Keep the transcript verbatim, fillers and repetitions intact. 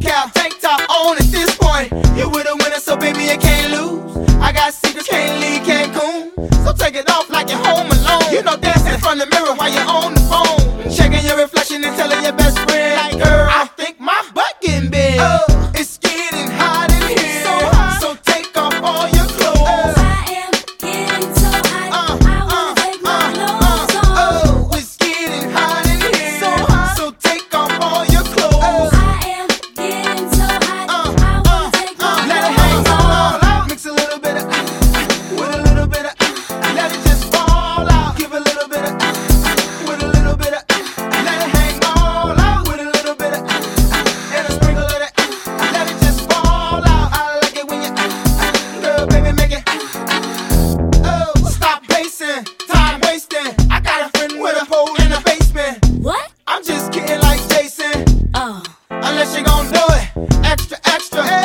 cap, tank top on at this point. You with a winner, so baby you can't lose. I got secrets, can't leave Cancun. So take it off like you're home alone. You know dance in front of the mirror while you're on the phone, checking your reflection and telling your best friend, like, girl, I think my butt getting big. Oh, it's getting hot in here, so hot. So take off all your clothes. I am getting so hot. Uh, I wanna take my clothes off. Oh, it's getting hot in here, so hot. So take off all your clothes. I am getting so hot. I wanna take my Let it hang clothes off. all out. Mix a little bit of with a little bit of let it just fall out. Give a little bit of with a little bit of let it hang all out. With a little bit of and a sprinkle of it. Let it just fall out. I like it when you girl, baby, make it. Oh, stop pacing, time wasting. I got a friend with a pole in the basement. What? I'm just kidding like Jason. Oh. Unless you gon' do it extra, extra.